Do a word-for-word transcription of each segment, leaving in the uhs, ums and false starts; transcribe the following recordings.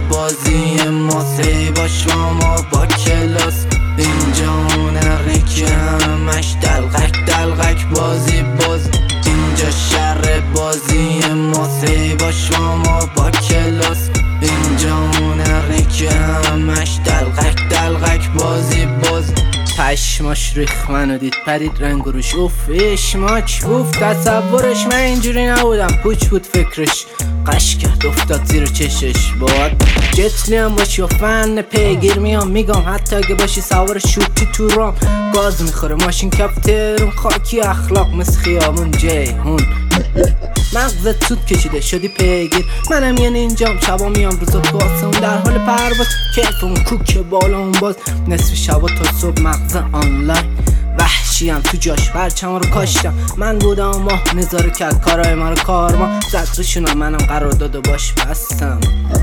بازی ما سی باش ما با کلاس اینجا هنره که همش دلغک دلغک بازی باز اینجا شر بازی ما سی باش ما با کلاس اینجا هنره که همش دلغک دلغک بازی باز پشماش ریخ منو دید پرید رنگ و روش اوف اشماک اوف تصورش من اینجوری نبودم پوچ بود فکرش قش کرد افتاد زیر چشش باید جتلی هم باشی و فن پیگیر میام میگم حتی اگه باشی سوار شوتی تو رام گاز میخوره ماشین کفترون خاکی اخلاق مثل خیابون جیهون مغزت سود کشیده شدی پیگیر منم یه نینجام شبا میام روزا تو آسمون در حال پرواز کیفمون کوک بالا اون باز نصف شبا تا صبح مغز آنلاین وحشیم تو جاش پرچم رو کاشتم من بودم ماه نظاره کرد کارای ما رو کارما زد روشونم منم قرار داد و باش بستم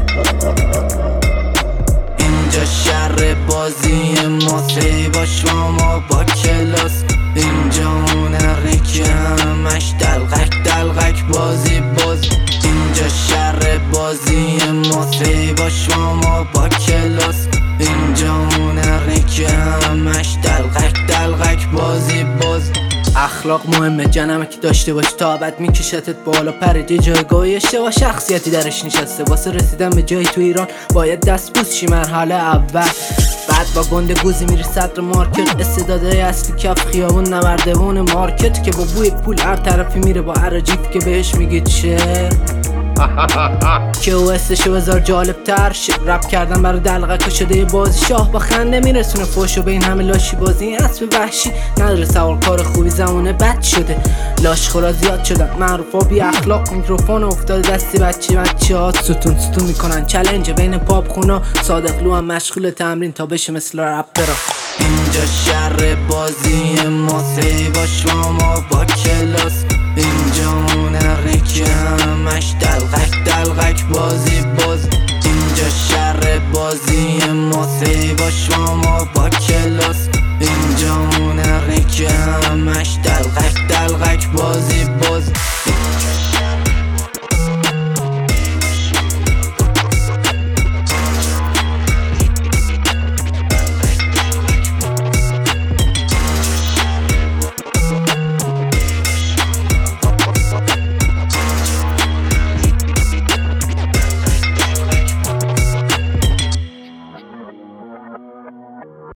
اینجا شر بازی ما سی باش ما با کلاس اینجا هنره که همش دلغک دلغک بازی باز اینجا شر بازی ما سی باش ما با کلاس اینجا هنره که همش دلغک دلغک بازی باز اخلاق مهمه جنمه که داشته باش تا بعد میکشتت بالا پرده جایگاهی اشتباه شخصیتی درش نشسته واسه رسیدن به جایی تو ایران باید دست بوس شی مرحله اول بعد با گنده گوزی میری صدر مارکت استعدادهای اصلی کف خیابون نوردوون مارکت که با بوی پول هر طرفی میره با عراجیف که بهش میگید شعر که او استشو بذار جالب تر شه رپ کردن برای دلغک شده بازی شاه با خنده میرسونه فوشو به این همه لاشی بازی این اسب وحشی نداره سوال کار خوبی زمانه بد شده لاش خورا زیاد شدن معروف ها بی اخلاق میکروفون افتاده دستی بچه بچه ها ستون ستون میکنن چلنج بین پاپ خونا صادق لو هم مشغول تمرین تا بشه مثل رپرها اینجا شر بازی ما سی باش ما با کلاس اینجا هنره که همش دلغک دلغک بازی باز اینجا شر بازی ما سی باش ما با کلاس اینجا هنره که همش دلغک دلغک بازی باز